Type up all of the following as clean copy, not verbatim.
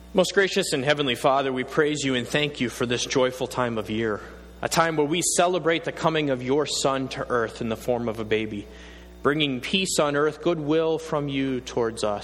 Most gracious and heavenly Father, we praise you and thank you for this joyful time of year, a time where we celebrate the coming of your Son to earth in the form of a baby, bringing peace on earth, goodwill from you towards us.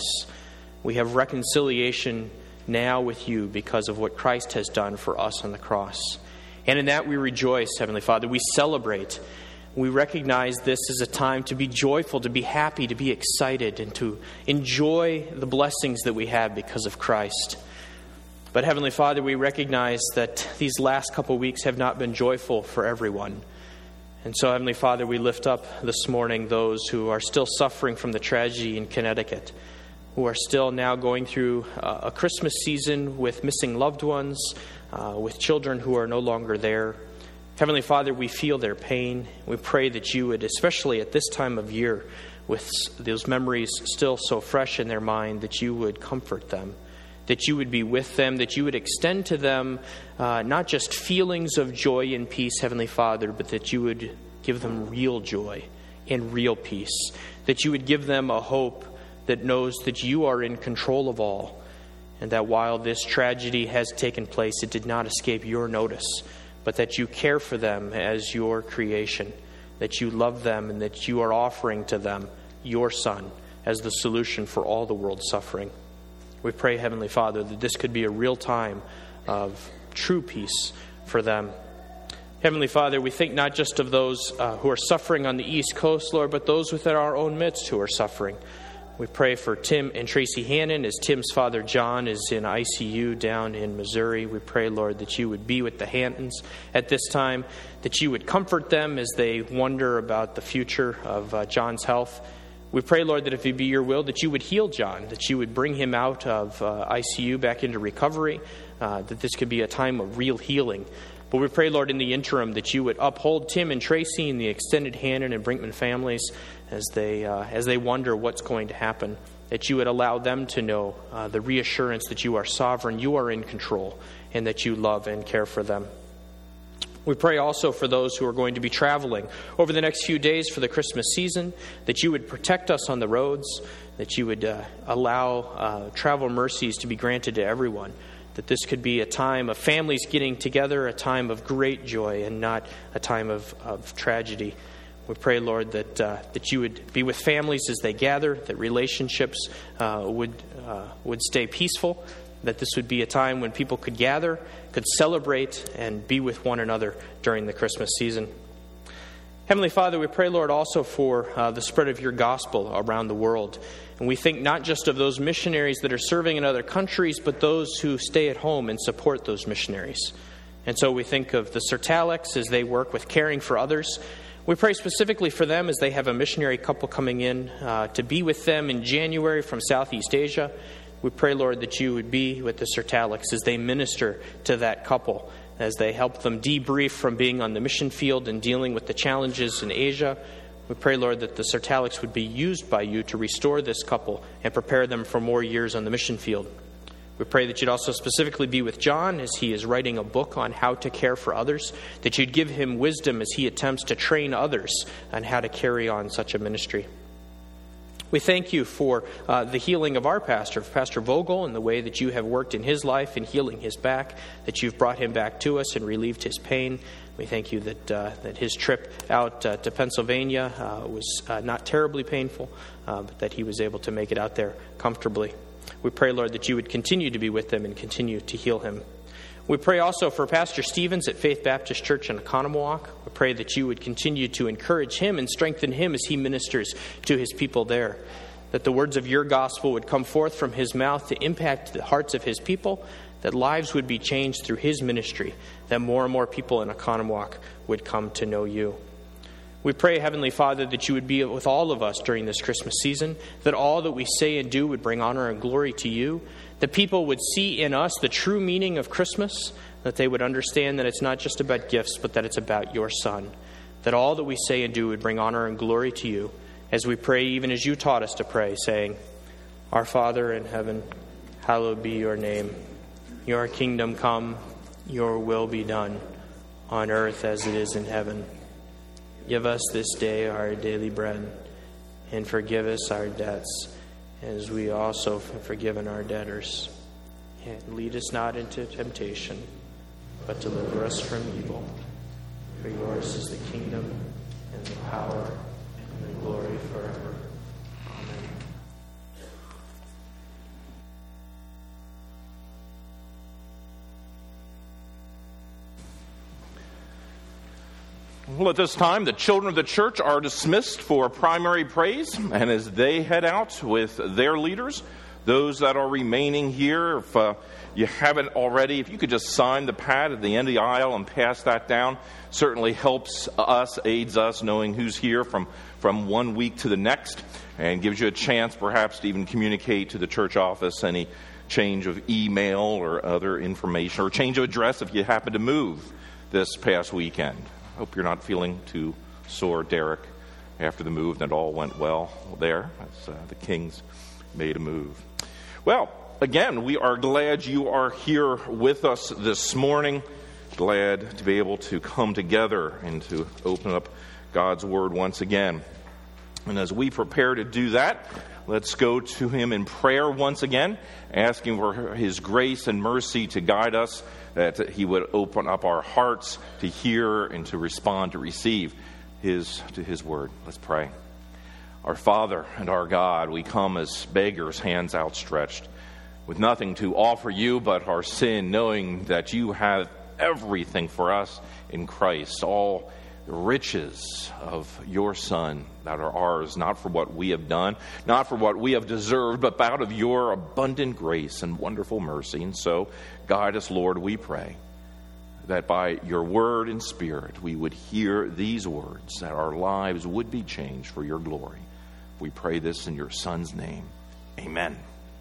We have reconciliation now with you because of what Christ has done for us on the cross. And in that we rejoice, Heavenly Father. We celebrate. We recognize this as a time to be joyful, to be happy, to be excited, and to enjoy the blessings that we have because of Christ. But Heavenly Father, we recognize that these last couple weeks have not been joyful for everyone. And so, Heavenly Father, we lift up this morning those who are still suffering from the tragedy in Connecticut, who are still now going through a Christmas season with missing loved ones, with children who are no longer there. Heavenly Father, we feel their pain. We pray that you would, especially at this time of year, with those memories still so fresh in their mind, that you would comfort them, that you would be with them, that you would extend to them not just feelings of joy and peace, Heavenly Father, but that you would give them real joy and real peace, that you would give them a hope that knows that you are in control of all, and that while this tragedy has taken place, it did not escape your notice, but that you care for them as your creation, that you love them, and that you are offering to them your Son as the solution for all the world's suffering. We pray, Heavenly Father, that this could be a real time of true peace for them. Heavenly Father, we think not just of those who are suffering on the East Coast, Lord, but those within our own midst who are suffering. We pray for Tim and Tracy Hannon as Tim's father, John, is in ICU down in Missouri. We pray, Lord, that you would be with the Hannons at this time, that you would comfort them as they wonder about the future of John's health. We pray, Lord, that if it be your will, that you would heal John, that you would bring him out of ICU back into recovery, that this could be a time of real healing. But we pray, Lord, in the interim, that you would uphold Tim and Tracy and the extended Hannon and Brinkman families as they wonder what's going to happen, that you would allow them to know the reassurance that you are sovereign, you are in control, and that you love and care for them. We pray also for those who are going to be traveling over the next few days for the Christmas season, that you would protect us on the roads, that you would allow travel mercies to be granted to everyone, that this could be a time of families getting together, a time of great joy and not a time of tragedy. We pray, Lord, that you would be with families as they gather, that relationships would stay peaceful, that this would be a time when people could gather, could celebrate, and be with one another during the Christmas season. Heavenly Father, we pray, Lord, also for the spread of your gospel around the world. And we think not just of those missionaries that are serving in other countries, but those who stay at home and support those missionaries. And so we think of the Sertalics as they work with caring for others. We pray specifically for them as they have a missionary couple coming in to be with them in January from Southeast Asia. We pray, Lord, that you would be with the Sertalics as they minister to that couple, as they help them debrief from being on the mission field and dealing with the challenges in Asia. We pray, Lord, that the Sertalics would be used by you to restore this couple and prepare them for more years on the mission field. We pray that you'd also specifically be with John as he is writing a book on how to care for others, that you'd give him wisdom as he attempts to train others on how to carry on such a ministry. We thank you for the healing of our pastor, Pastor Vogel, and the way that you have worked in his life in healing his back, that you've brought him back to us and relieved his pain. We thank you that his trip out to Pennsylvania was not terribly painful, but that he was able to make it out there comfortably. We pray, Lord, that you would continue to be with him and continue to heal him. We pray also for Pastor Stevens at Faith Baptist Church in Oconomowoc. We pray that you would continue to encourage him and strengthen him as he ministers to his people there, that the words of your gospel would come forth from his mouth to impact the hearts of his people, that lives would be changed through his ministry, that more and more people in Oconomowoc would come to know you. We pray, Heavenly Father, that you would be with all of us during this Christmas season, that all that we say and do would bring honor and glory to you, that people would see in us the true meaning of Christmas, that they would understand that it's not just about gifts, but that it's about your Son, that all that we say and do would bring honor and glory to you, as we pray even as you taught us to pray, saying, Our Father in heaven, hallowed be your name. Your kingdom come, your will be done, on earth as it is in heaven. Give us this day our daily bread, and forgive us our debts, as we also have forgiven our debtors. And lead us not into temptation, but deliver us from evil. For yours is the kingdom, and the power, and the glory forever. Amen. Well, at this time, the children of the church are dismissed for primary praise, and as they head out with their leaders, those that are remaining here, if you haven't already, if you could just sign the pad at the end of the aisle and pass that down, certainly helps us, aids us knowing who's here from 1 week to the next, and gives you a chance perhaps to even communicate to the church office any change of email or other information, or change of address if you happen to move this past weekend. I hope you're not feeling too sore, Derek, after the move, and it all went well there as the Kings made a move. Well, again, we are glad you are here with us this morning. Glad to be able to come together and to open up God's Word once again. And as we prepare to do that, let's go to Him in prayer once again, asking for His grace and mercy to guide us, that He would open up our hearts to hear and to respond, to receive His Word. Let's pray. Our Father and our God, we come as beggars, hands outstretched, with nothing to offer you but our sin, knowing that you have everything for us in Christ, all the riches of your Son that are ours, not for what we have done, not for what we have deserved, but out of your abundant grace and wonderful mercy. And so, guide us, Lord, we pray, that by your word and spirit we would hear these words, that our lives would be changed for your glory. We pray this in your Son's name. Amen.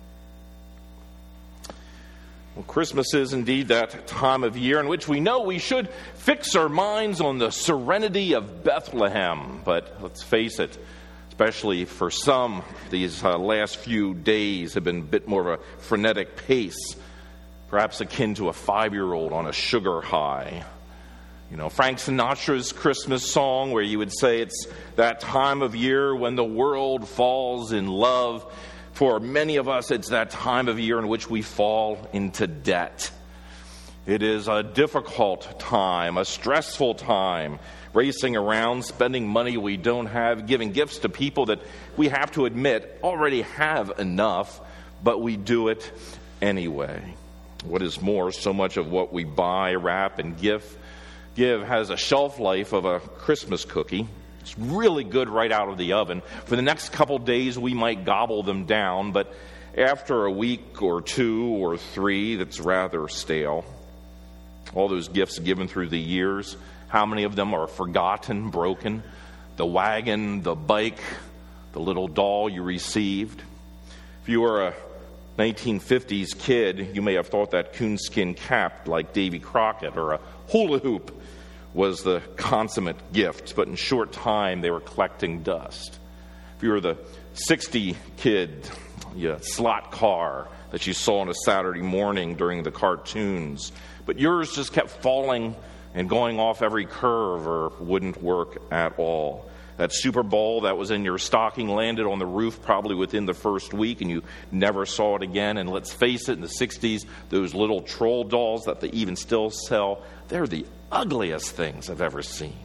Well, Christmas is indeed that time of year in which we know we should fix our minds on the serenity of Bethlehem. But let's face it, especially for some, these last few days have been a bit more of a frenetic pace, perhaps akin to a 5-year-old on a sugar high. You know, Frank Sinatra's Christmas song, where you would say it's that time of year when the world falls in love. For many of us, it's that time of year in which we fall into debt. It is a difficult time, a stressful time, racing around, spending money we don't have, giving gifts to people that we have to admit already have enough, but we do it anyway. What is more, so much of what we buy, wrap, and give has a shelf life of a Christmas cookie. It's really good right out of the oven. For the next couple days, we might gobble them down, but after a week or 2 or 3, that's rather stale. All those gifts given through the years, how many of them are forgotten, broken? The wagon, the bike, the little doll you received. If you were a 1950s kid, you may have thought that coonskin cap like Davy Crockett or a hula hoop was the consummate gift, but in short time they were collecting dust. If you were the 60 kid, slot car that you saw on a Saturday morning during the cartoons, but yours just kept falling and going off every curve or wouldn't work at all. That Super Bowl that was in your stocking landed on the roof probably within the first week, and you never saw it again. And let's face it, in the 60s, those little troll dolls that they even still sell, they're the ugliest things I've ever seen.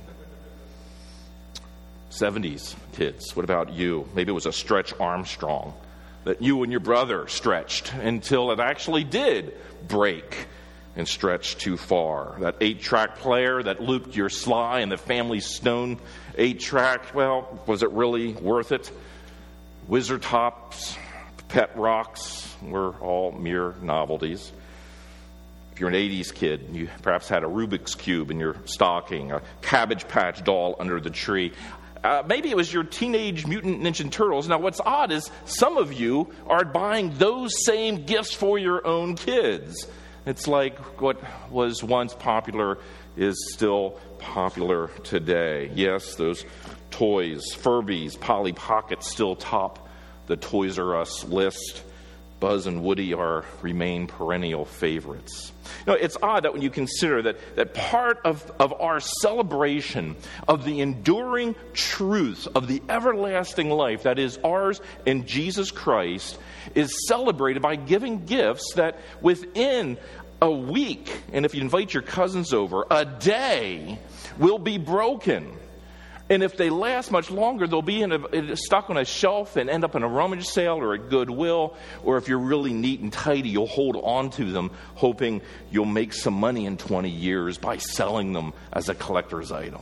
70s kids, what about you? Maybe it was a Stretch Armstrong that you and your brother stretched until it actually did break and stretch too far. That 8-track player that looped your Sly and the Family Stone 8-track, well, was it really worth it? Wizard Tops, Pet Rocks were all mere novelties. If you're an 80s kid, you perhaps had a Rubik's Cube in your stocking, a Cabbage Patch doll under the tree. Maybe it was your Teenage Mutant Ninja Turtles. Now, what's odd is some of you are buying those same gifts for your own kids. It's like what was once popular is still popular today. Yes, those toys, Furbies, Polly Pockets still top the Toys R Us list. Buzz and Woody remain perennial favorites. You know, it's odd that when you consider that part of our celebration of the enduring truth of the everlasting life that is ours in Jesus Christ is celebrated by giving gifts that within a week, and if you invite your cousins over, a day will be broken. And if they last much longer, they'll be stuck on a shelf and end up in a rummage sale or at Goodwill. Or if you're really neat and tidy, you'll hold on to them, hoping you'll make some money in 20 years by selling them as a collector's item.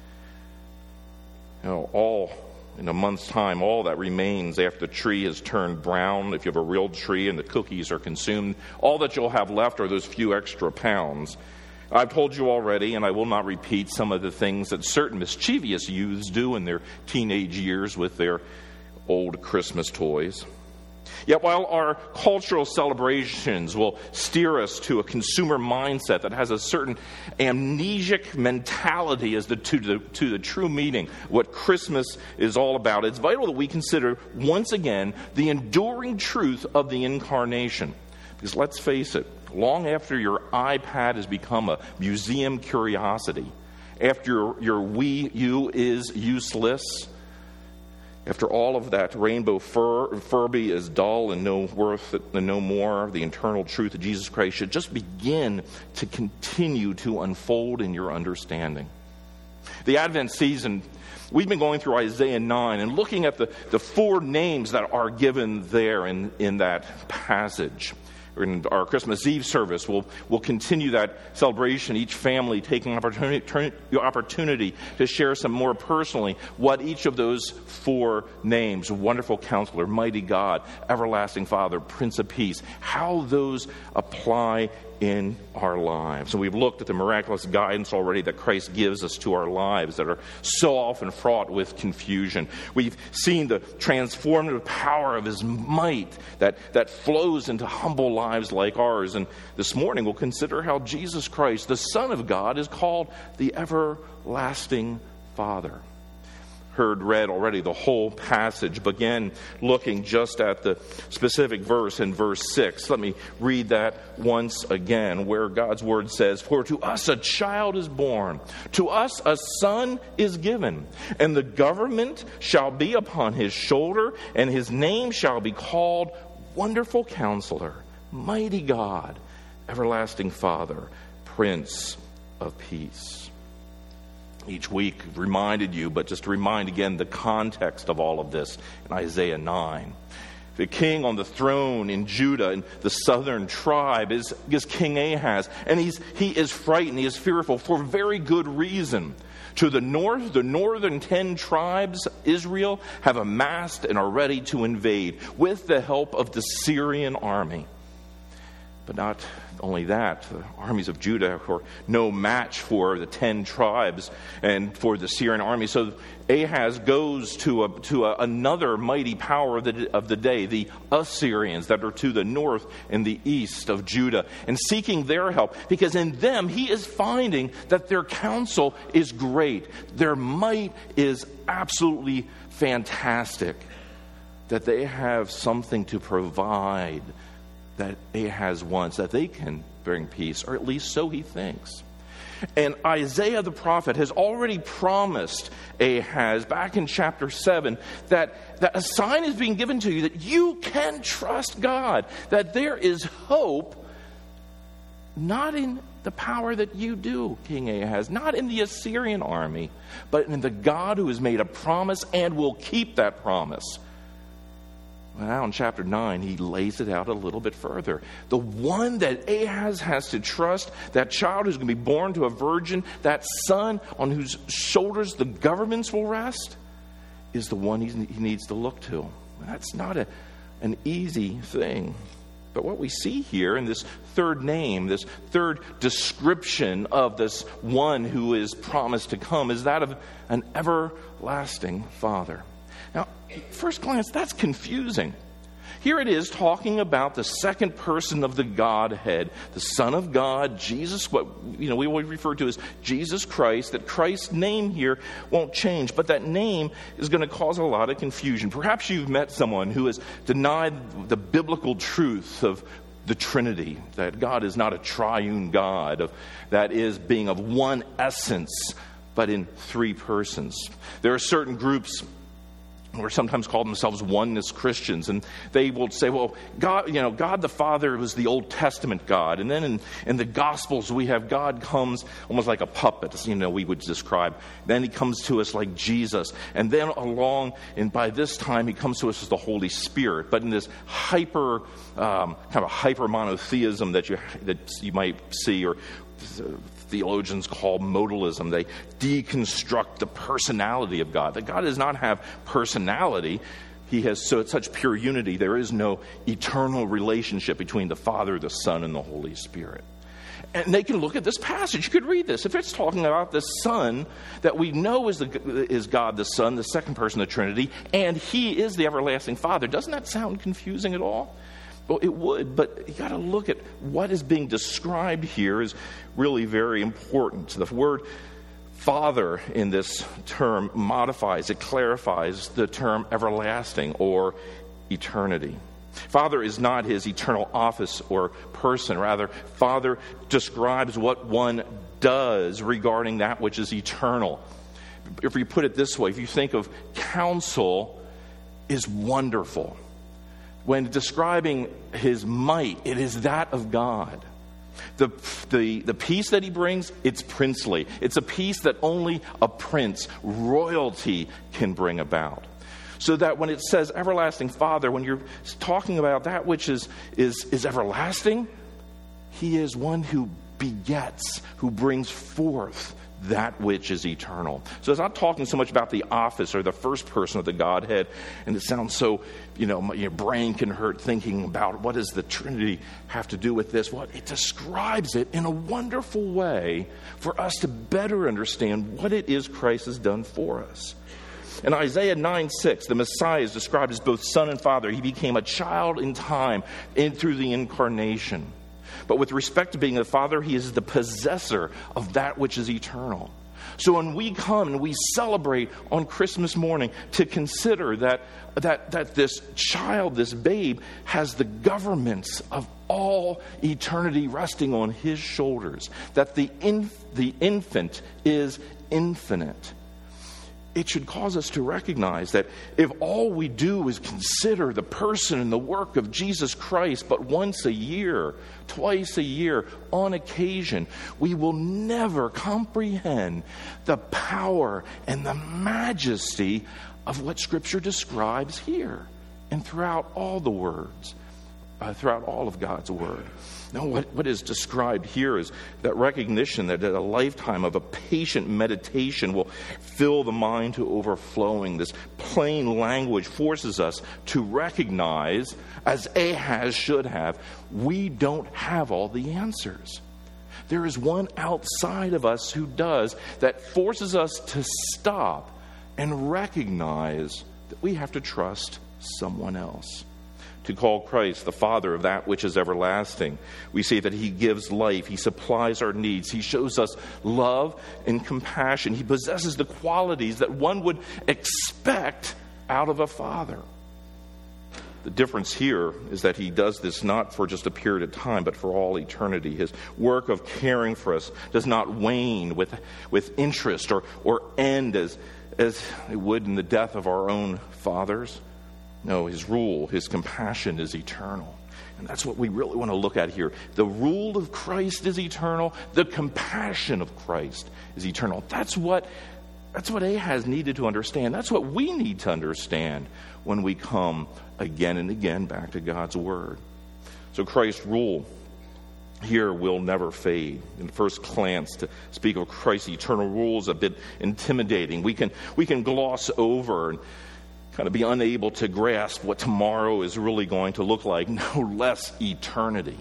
All in a month's time, all that remains after the tree has turned brown, if you have a real tree and the cookies are consumed, all that you'll have left are those few extra pounds. I've told you already, and I will not repeat some of the things that certain mischievous youths do in their teenage years with their old Christmas toys. Yet while our cultural celebrations will steer us to a consumer mindset that has a certain amnesic mentality as to the true meaning, what Christmas is all about, it's vital that we consider once again the enduring truth of the incarnation. Because let's face it, long after your iPad has become a museum curiosity, after your Wii U is useless, after all of that rainbow Furby is dull and no worth and no more, the eternal truth of Jesus Christ should just begin to continue to unfold in your understanding. The Advent season, we've been going through Isaiah 9 and looking at the four names that are given there in that passage. In our Christmas Eve service, we'll continue that celebration, each family taking opportunity to share some more personally what each of those four names, Wonderful Counselor, Mighty God, Everlasting Father, Prince of Peace, how those apply in our lives. And we've looked at the miraculous guidance already that Christ gives us to our lives that are so often fraught with confusion. We've seen the transformative power of his might that flows into humble lives like ours. And this morning we'll consider how Jesus Christ, the Son of God, is called the Everlasting Father. Read already the whole passage, began looking just at the specific verse in verse 6. Let me read that once again, where God's word says, "For to us a child is born, to us a son is given, and the government shall be upon his shoulder, and his name shall be called Wonderful Counselor, Mighty God, Everlasting Father, Prince of Peace." Each week I've reminded you, but just to remind again the context of all of this in Isaiah 9. The king on the throne in Judah and the southern tribe is King Ahaz. And he is frightened, he is fearful for very good reason. To the north, the northern 10 tribes, Israel, have amassed and are ready to invade with the help of the Syrian army. But not only that, the armies of Judah are no match for the 10 tribes and for the Syrian army. So Ahaz goes to another mighty power of the day, the Assyrians that are to the north and the east of Judah, and seeking their help, because in them he is finding that their counsel is great. Their might is absolutely fantastic, that they have something to provide that Ahaz wants, that they can bring peace, or at least so he thinks. And Isaiah the prophet has already promised Ahaz, back in chapter 7, that a sign is being given to you that you can trust God, that there is hope, not in the power that you do, King Ahaz, not in the Assyrian army, but in the God who has made a promise and will keep that promise. Now in chapter 9, he lays it out a little bit further. The one that Ahaz has to trust, that child who's going to be born to a virgin, that son on whose shoulders the governments will rest, is the one he needs to look to. That's not an easy thing. But what we see here in this third name, this third description of this one who is promised to come, is that of an everlasting Father. Now, first glance, that's confusing. Here it is talking about the second person of the Godhead, the Son of God, Jesus, what we always refer to as Jesus Christ. That Christ's name here won't change, but that name is going to cause a lot of confusion. Perhaps you've met someone who has denied the biblical truth of the Trinity, that God is not a triune God, that is being of one essence, but in three persons. There are certain groups or sometimes call themselves oneness Christians, and they will say, well, God, God the Father was the Old Testament God, and then in the Gospels we have God comes almost like a puppet, we would describe. Then he comes to us like Jesus, and then and by this time he comes to us as the Holy Spirit. But in this kind of a hyper monotheism that you might see, or theologians call modalism. They deconstruct the personality of God. That God does not have personality. He has such pure unity. There is no eternal relationship between the Father, the Son, and the Holy Spirit. And they can look at this passage. You could read this. If it's talking about the Son that we know is God the Son, the second person of the Trinity, and He is the everlasting Father, doesn't that sound confusing at all? Well, it would, but you got to look at what is being described here is really very important. The word Father in this term modifies, it clarifies the term everlasting or eternity. Father is not his eternal office or person. Rather, Father describes what one does regarding that which is eternal. If you put it this way, if you think of counsel is wonderful. When describing his might, it is that of God. The peace that he brings, it's princely. It's a peace that only a prince, royalty, can bring about. So that when it says everlasting Father, when you're talking about that which is everlasting, he is one who begets, who brings forth that which is eternal. So it's not talking so much about the office or the first person of the Godhead, and it sounds so, your brain can hurt thinking about what does the Trinity have to do with this. Well, it describes it in a wonderful way for us to better understand what it is Christ has done for us. In Isaiah 9:6, the Messiah is described as both Son and Father. He became a child in time through the incarnation. But with respect to being the Father, he is the possessor of that which is eternal. So when we come and we celebrate on Christmas morning to consider that this child, this babe, has the governments of all eternity resting on his shoulders, that the infant is infinite, it should cause us to recognize that if all we do is consider the person and the work of Jesus Christ but once a year, twice a year, on occasion, we will never comprehend the power and the majesty of what Scripture describes here and throughout all the words, throughout all of God's Word. Now, what is described here is that recognition that a lifetime of a patient meditation will fill the mind to overflowing. This plain language forces us to recognize, as Ahaz should have, we don't have all the answers. There is one outside of us who does, that forces us to stop and recognize that we have to trust someone else. To call Christ the Father of that which is everlasting, we see that he gives life, he supplies our needs, he shows us love and compassion. He possesses the qualities that one would expect out of a father. The difference here is that he does this not for just a period of time, but for all eternity. His work of caring for us does not wane with interest or end as it would in the death of our own fathers. No, his rule, his compassion is eternal. And that's what we really want to look at here. The rule of Christ is eternal. The compassion of Christ is eternal. That's what Ahaz needed to understand. That's what we need to understand when we come again and again back to God's Word. So Christ's rule here will never fade. In first glance, to speak of Christ's eternal rule is a bit intimidating. We can gloss over and kind of be unable to grasp what tomorrow is really going to look like, no less eternity.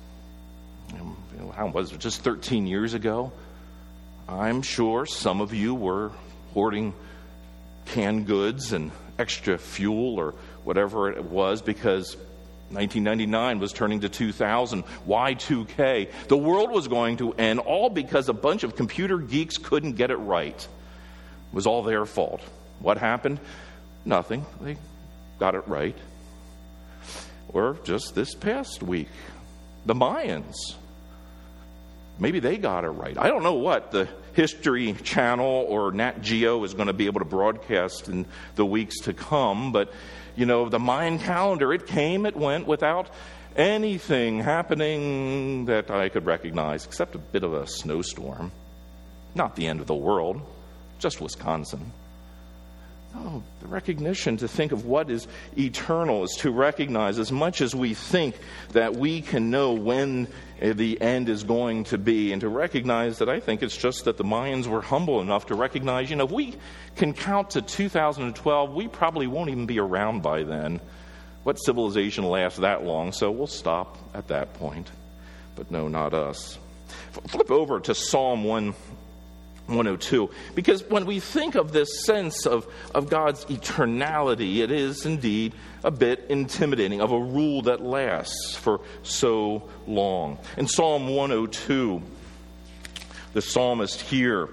How was it? Just 13 years ago? I'm sure some of you were hoarding canned goods and extra fuel or whatever it was because 1999 was turning to 2000. Y2K. The world was going to end, all because a bunch of computer geeks couldn't get it right. It was all their fault. What happened? Nothing. They got it right. Or just this past week, the Mayans. maybe they got it right. I don't know what the History Channel or Nat Geo is going to be able to broadcast in the weeks to come, but, the Mayan calendar, it came, it went without anything happening that I could recognize, except a bit of a snowstorm. Not the end of the world, just Wisconsin. No, the recognition to think of what is eternal is to recognize, as much as we think that we can know when the end is going to be, and to recognize that I think it's just that the Mayans were humble enough to recognize, if we can count to 2012, we probably won't even be around by then. What civilization lasts that long? So we'll stop at that point. But no, not us. Flip over to Psalm 102, because when we think of this sense of God's eternality, it is indeed a bit intimidating, of a rule that lasts for so long. In Psalm 102, the psalmist here,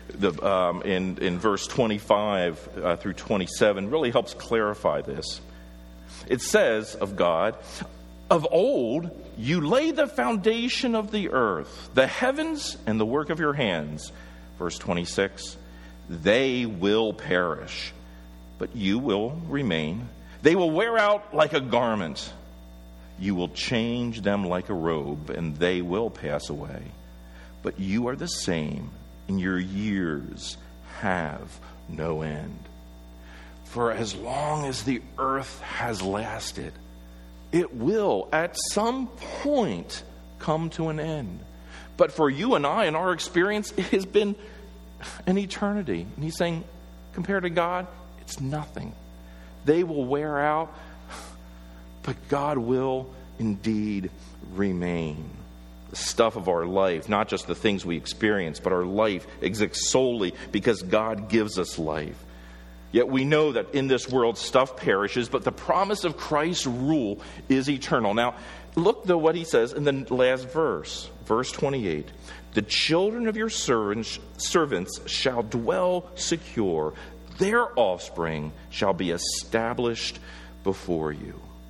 in verse 25 through 27, really helps clarify this. It says of God, "Of old you laid the foundation of the earth, the heavens and the work of your hands." Verse 26, "They will perish, but you will remain. They will wear out like a garment. You will change them like a robe, and they will pass away. But you are the same, and your years have no end." For as long as the earth has lasted, it will at some point come to an end. But for you and I, in our experience, it has been an eternity. And he's saying, compared to God, it's nothing. They will wear out, but God will indeed remain. The stuff of our life, not just the things we experience, but our life exists solely because God gives us life. Yet we know that in this world stuff perishes, but the promise of Christ's rule is eternal. Now, look though what he says in the last verse, verse 28. "The children of your servants shall dwell secure. Their offspring shall be established before you."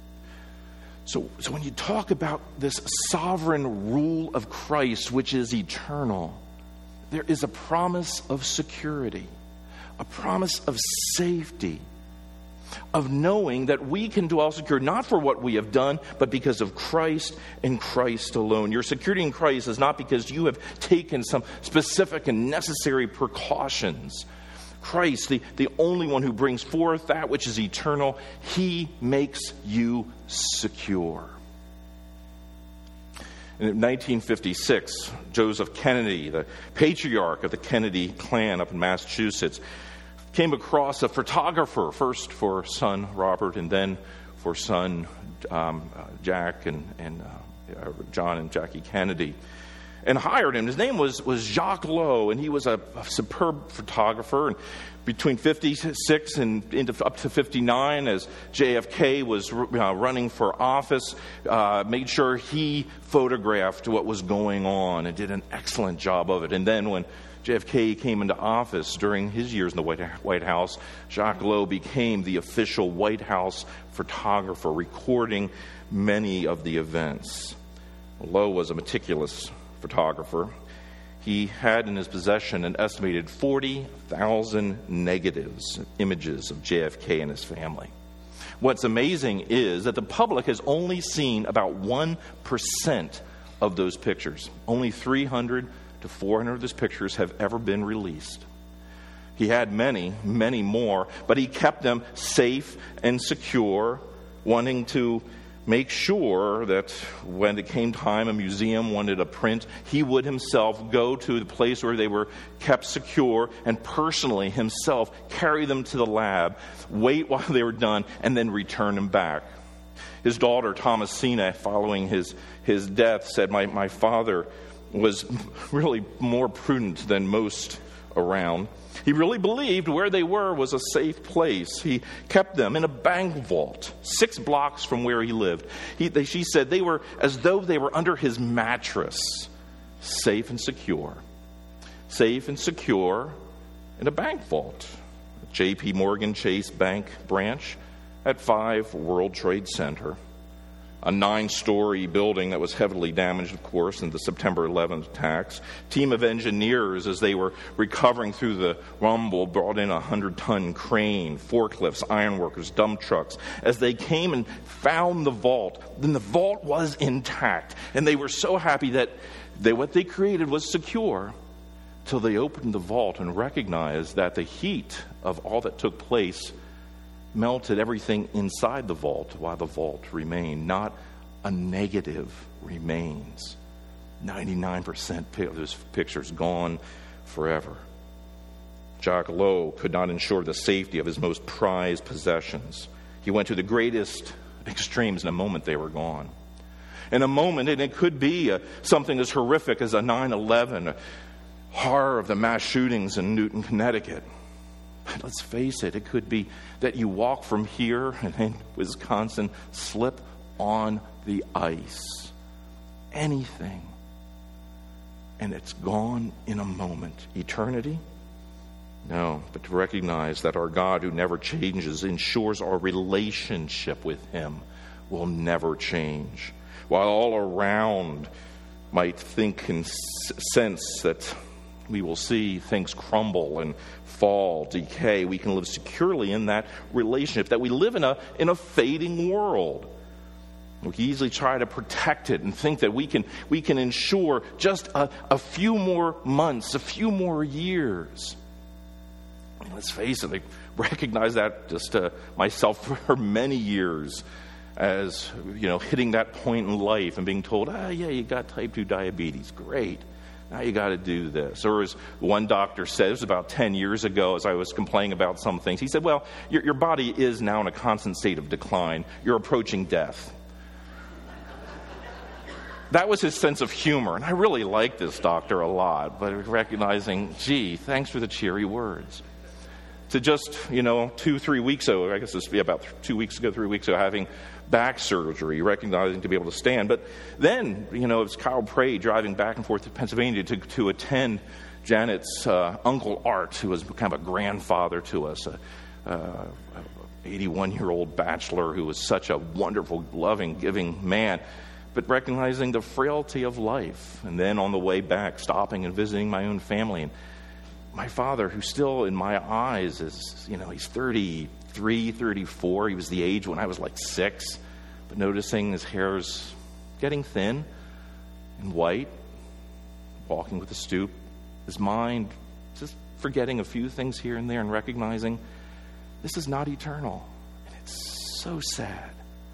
So when you talk about this sovereign rule of Christ, which is eternal, there is a promise of security, a promise of safety, of knowing that we can dwell secure, not for what we have done, but because of Christ and Christ alone. Your security in Christ is not because you have taken some specific and necessary precautions. Christ, the only one who brings forth that which is eternal, he makes you secure. In 1956, Joseph Kennedy, the patriarch of the Kennedy clan up in Massachusetts, came across a photographer, first for son Robert and then for son Jack and John and Jackie Kennedy, and hired him. His name was Jacques Lowe, and he was a superb photographer. And between 56 and up to 59, as JFK was running for office, made sure he photographed what was going on and did an excellent job of it. And then when JFK came into office during his years in the White House, Jacques Lowe became the official White House photographer, recording many of the events. Lowe was a meticulous photographer. He had in his possession an estimated 40,000 negatives, images of JFK and his family. What's amazing is that the public has only seen about 1% of those pictures. Only 300 to 400 of those pictures have ever been released. He had many, many more, but he kept them safe and secure, wanting to make sure that when it came time a museum wanted a print, he would himself go to the place where they were kept secure and personally himself carry them to the lab, wait while they were done, and then return them back. His daughter, Thomasina, following his death, said, my father was really more prudent than most around. He really believed where they were was a safe place. He kept them in a bank vault 6 blocks from where he lived. She said they were as though they were under his mattress, safe and secure. Safe and secure in a bank vault. J.P. Morgan Chase Bank branch at 5 World Trade Center. a 9-story building that was heavily damaged, of course, in the September 11th attacks. Team of engineers, as they were recovering through the rumble, brought in a 100-ton crane, forklifts, ironworkers, dump trucks. As they came and found the vault, then the vault was intact. And they were so happy that what they created was secure, till they opened the vault and recognized that the heat of all that took place melted everything inside the vault while the vault remained. Not a negative remains. 99% of those pictures gone forever. Jacques Lowe could not ensure the safety of his most prized possessions. He went to the greatest extremes. In a moment, they were gone. In a moment, and it could be something as horrific as a 9/11, a horror of the mass shootings in Newton, Connecticut. But let's face it, it could be that you walk from here and in Wisconsin, slip on the ice. Anything. And it's gone in a moment. Eternity? No, but to recognize that our God, who never changes, ensures our relationship with Him will never change. While all around might think and sense that we will see things crumble and fall, decay, we can live securely in that relationship, that we live in a fading world. We can easily try to protect it and think that we can ensure just a few more months, a few more years. And let's face it, I recognize that just myself for many years, as hitting that point in life and being told, yeah, you got type 2 diabetes, great. Now you got to do this. Or as one doctor said, it was about 10 years ago, as I was complaining about some things, he said, well, your body is now in a constant state of decline. You're approaching death. That was his sense of humor. And I really liked this doctor a lot, but recognizing, gee, thanks for the cheery words. To just, 2-3 weeks ago, I guess this would be about 2 weeks ago, 3 weeks ago, having back surgery, recognizing to be able to stand. But then, it was Kyle Prey driving back and forth to Pennsylvania to attend Janet's Uncle Art, who was kind of a grandfather to us, a 81-year-old bachelor who was such a wonderful, loving, giving man. But recognizing the frailty of life. And then on the way back, stopping and visiting my own family. And my father, who still in my eyes is, he's 33, 34. He was the age when I was like 6. But noticing his hair's getting thin and white, walking with a stoop. His mind just forgetting a few things here and there and recognizing this is not eternal. And it's so sad.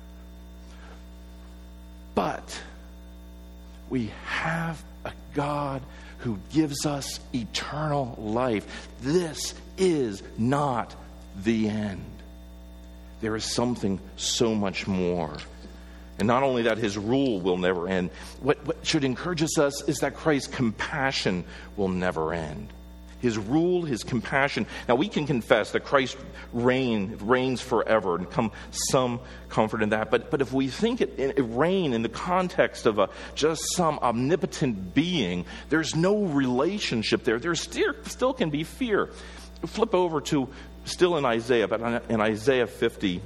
But we have a God who gives us eternal life. This is not the end. There is something so much more. And not only that, His rule will never end. What should encourage us is that Christ's compassion will never end. His rule, His compassion. Now we can confess that Christ reigns forever and come some comfort in that. But if we think it reign in the context of just some omnipotent being, there's no relationship there. There still can be fear. Flip over to, still in Isaiah, but in Isaiah 57.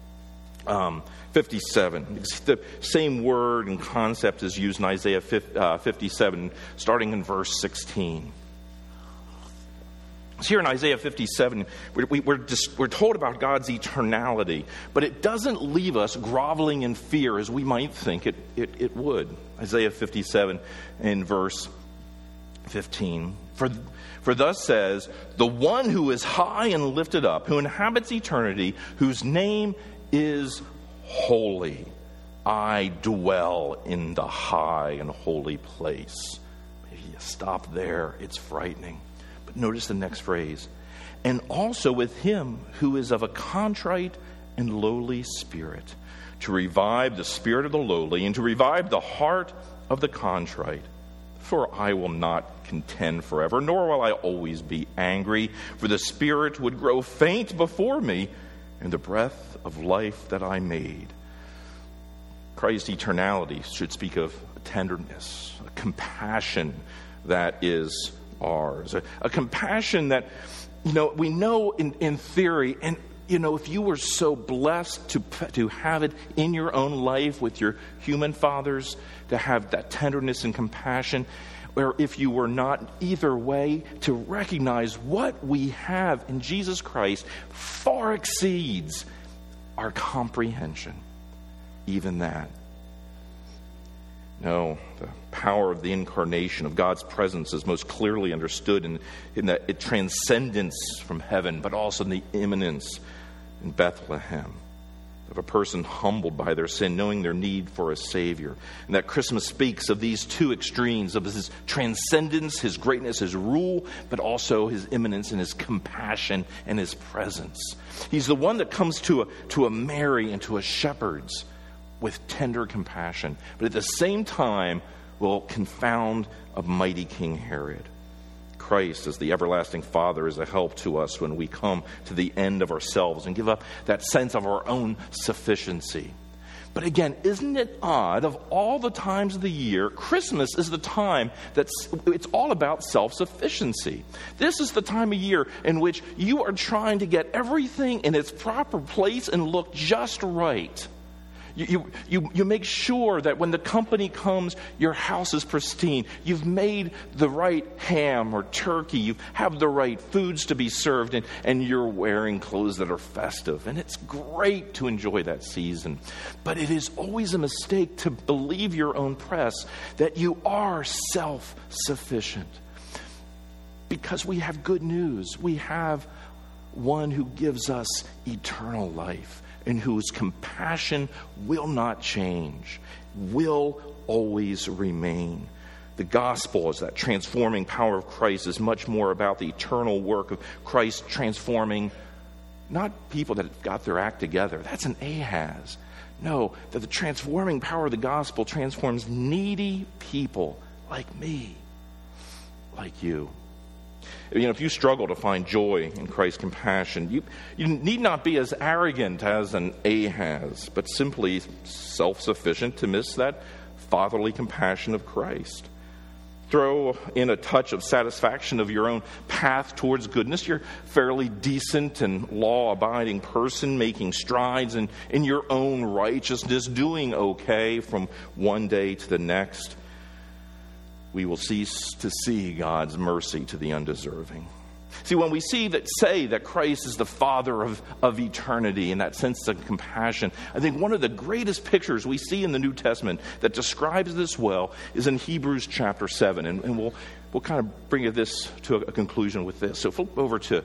The same word and concept is used in Isaiah 57, starting in verse 16. Here in Isaiah 57, we're told about God's eternality, but it doesn't leave us groveling in fear as we might think it would. Isaiah 57 in verse 15. For thus says, the one who is high and lifted up, who inhabits eternity, whose name is holy. I dwell in the high and holy place. Maybe you stop there. It's frightening. But notice the next phrase. And also with him who is of a contrite and lowly spirit, to revive the spirit of the lowly and to revive the heart of the contrite. For I will not contend forever, nor will I always be angry. For the spirit would grow faint before me, and the breath of life that I made. Christ's eternality should speak of a tenderness, a compassion that is ours. A compassion that, we know in theory, and if you were so blessed to have it in your own life with your human fathers, to have that tenderness and compassion, or if you were not, either way, to recognize what we have in Jesus Christ far exceeds our comprehension, even that. No, the power of the incarnation, of God's presence, is most clearly understood in that it transcendence from heaven, but also in the immanence in Bethlehem of a person humbled by their sin, knowing their need for a Savior. And that Christmas speaks of these two extremes, of his transcendence, his greatness, his rule, but also his immanence and his compassion and his presence. He's the one that comes to a Mary and to a shepherds with tender compassion, but at the same time will confound a mighty King Herod. Christ, as the everlasting Father, is a help to us when we come to the end of ourselves and give up that sense of our own sufficiency. But again, isn't it odd, of all the times of the year, Christmas is the time it's all about self-sufficiency. This is the time of year in which you are trying to get everything in its proper place and look just right. You make sure that when the company comes, your house is pristine. You've made the right ham or turkey. You have the right foods to be served, and you're wearing clothes that are festive. And it's great to enjoy that season. But it is always a mistake to believe your own press that you are self-sufficient. Because we have good news. We have one who gives us eternal life, and whose compassion will not change, will always remain. The gospel, is that transforming power of Christ, is much more about the eternal work of Christ transforming not people that have got their act together. That's an Ahaz. No, that the transforming power of the gospel transforms needy people like me, like you. If you struggle to find joy in Christ's compassion, you need not be as arrogant as an Ahaz, but simply self-sufficient to miss that fatherly compassion of Christ. Throw in a touch of satisfaction of your own path towards goodness. You're a fairly decent and law-abiding person, making strides in your own righteousness, doing okay from one day to the next. We will cease to see God's mercy to the undeserving. See, when we say that Christ is the Father of eternity in that sense of compassion, I think one of the greatest pictures we see in the New Testament that describes this well is in Hebrews chapter 7. And we'll kind of bring this to a conclusion with this. So flip over to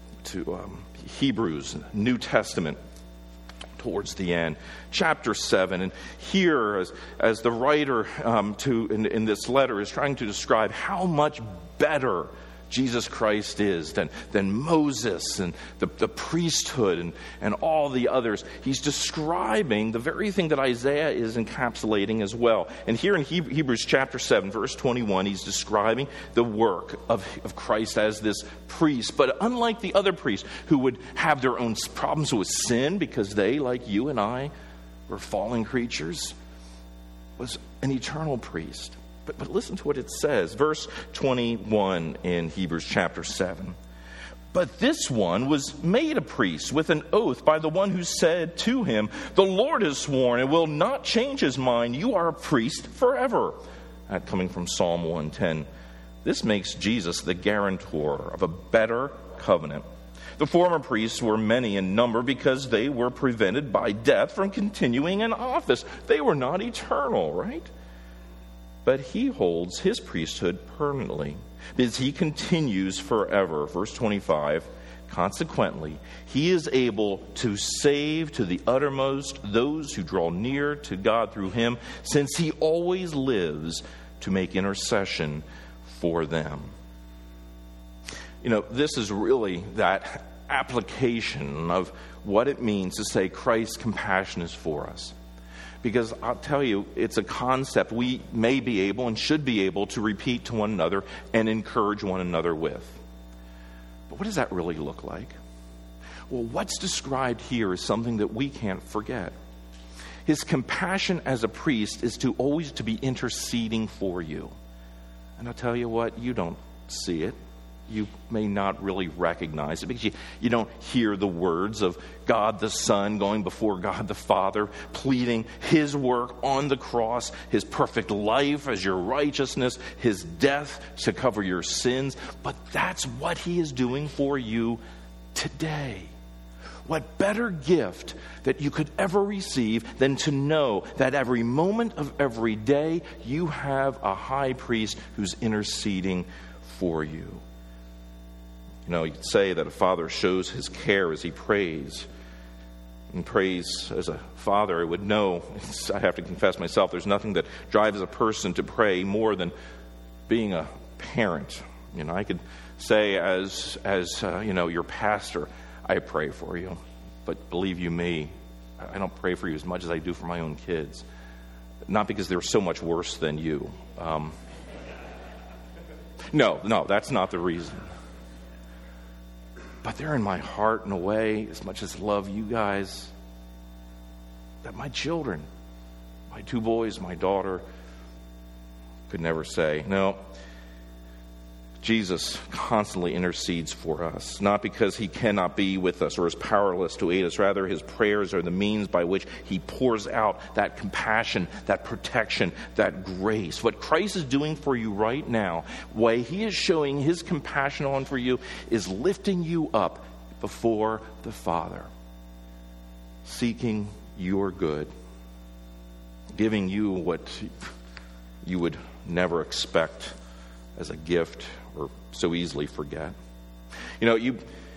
Hebrews, New Testament, towards the end, chapter 7. And here, as the writer in this letter is trying to describe how much better Jesus Christ is than Moses and the priesthood and all the others. He's describing the very thing that Isaiah is encapsulating as well. And here in Hebrews chapter 7, verse 21, he's describing the work of Christ as this priest. But unlike the other priests who would have their own problems with sin because they, like you and I, were fallen creatures, was an eternal priest. But listen to what it says, verse 21 in Hebrews chapter 7. But this one was made a priest with an oath by the one who said to him, "The Lord has sworn and will not change his mind. You are a priest forever." That coming from Psalm 110. This makes Jesus the guarantor of a better covenant. The former priests were many in number because they were prevented by death from continuing in office. They were not eternal, right? But he holds his priesthood permanently, because he continues forever. Verse 25, consequently, he is able to save to the uttermost those who draw near to God through him, since he always lives to make intercession for them. This is really that application of what it means to say Christ's compassion is for us. Because I'll tell you, it's a concept we may be able and should be able to repeat to one another and encourage one another with. But what does that really look like? Well, what's described here is something that we can't forget. His compassion as a priest is always to be interceding for you. And I'll tell you what, you don't see it. you may not really recognize it because you don't hear the words of God the Son going before God the Father, pleading his work on the cross, his perfect life as your righteousness, his death to cover your sins. But that's what he is doing for you today. What better gift that you could ever receive than to know that every moment of every day you have a high priest who's interceding for you. You know, you could say that a father shows his care as he prays. And prays as a father, I would know, I have to confess myself, there's nothing that drives a person to pray more than being a parent. You know, I could say as your pastor, I pray for you. But believe you me, I don't pray for you as much as I do for my own kids. Not because they're so much worse than you. No, that's not the reason. But they're in my heart in a way, as much as I love you guys, that my children, my 2 boys, my daughter, could never say. No, Jesus constantly intercedes for us, not because he cannot be with us or is powerless to aid us. Rather, his prayers are the means by which he pours out that compassion, that protection, that grace. What Christ is doing for you right now, way he is showing his compassion on for you, is lifting you up before the Father, seeking your good, giving you what you would never expect as a gift or so easily forget. You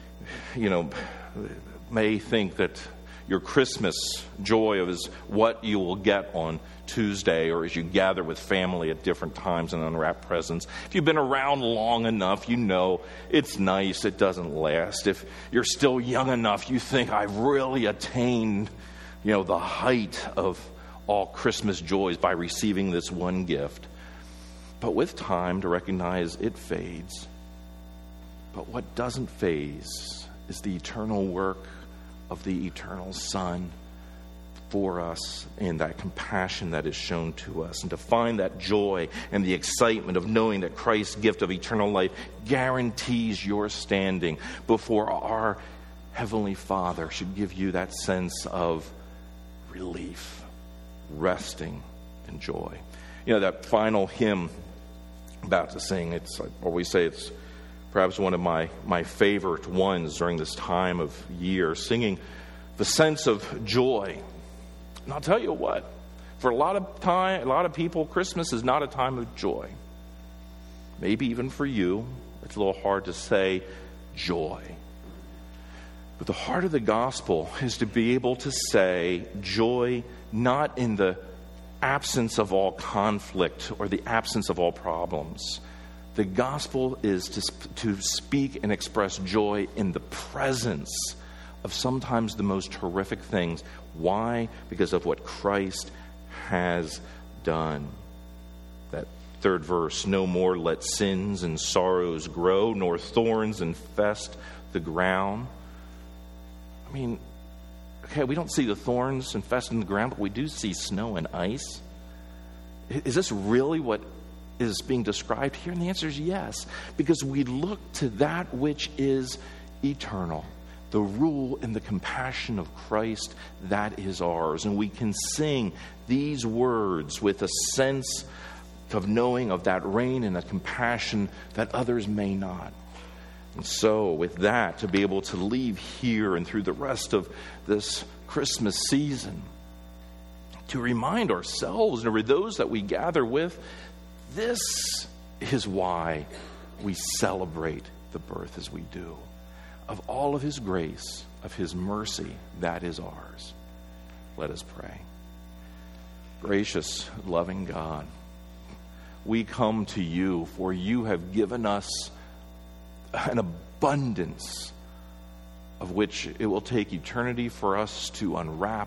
may think that your Christmas joy is what you will get on Tuesday or as you gather with family at different times and unwrap presents. If you've been around long enough, you know it's nice, it doesn't last. If you're still young enough, you think I've really attained, the height of all Christmas joys by receiving this one gift. But with time, to recognize it fades. But what doesn't fade is the eternal work of the eternal Son for us and that compassion that is shown to us. And to find that joy and the excitement of knowing that Christ's gift of eternal life guarantees your standing before our Heavenly Father should give you that sense of relief, resting, and joy. That final hymn about to sing, I always say it's perhaps one of my favorite ones during this time of year, singing the sense of joy. And I'll tell you what, for a lot of people, Christmas is not a time of joy. Maybe even for you, it's a little hard to say joy. But the heart of the gospel is to be able to say joy not in the absence of all conflict or the absence of all problems. The gospel is to speak and express joy in the presence of sometimes the most horrific things. Why? Because of what Christ has done. That third verse, no more let sins and sorrows grow, nor thorns infest the ground. Okay, we don't see the thorns infesting the ground, but we do see snow and ice. Is this really what is being described here? And the answer is yes, because we look to that which is eternal. The rule and the compassion of Christ, that is ours. And we can sing these words with a sense of knowing of that reign and a compassion that others may not. And so with that, to be able to leave here and through the rest of this Christmas season, to remind ourselves and those that we gather with, this is why we celebrate the birth as we do. Of all of his grace, of his mercy, that is ours. Let us pray. Gracious, loving God, we come to you, for you have given us an abundance of which it will take eternity for us to unwrap,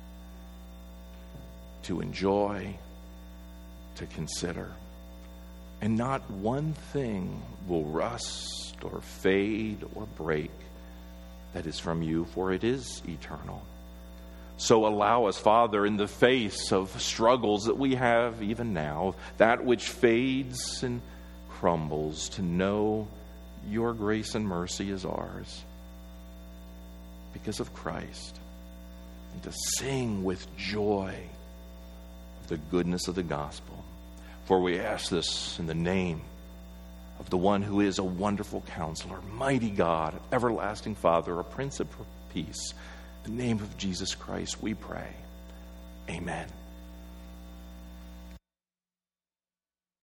to enjoy, to consider. And not one thing will rust or fade or break that is from you, for it is eternal. So allow us, Father, in the face of struggles that we have even now, that which fades and crumbles, to know your grace and mercy is ours because of Christ, and to sing with joy of the goodness of the gospel. For we ask this in the name of the one who is a wonderful counselor, mighty God, everlasting Father, a Prince of Peace. In the name of Jesus Christ we pray. Amen.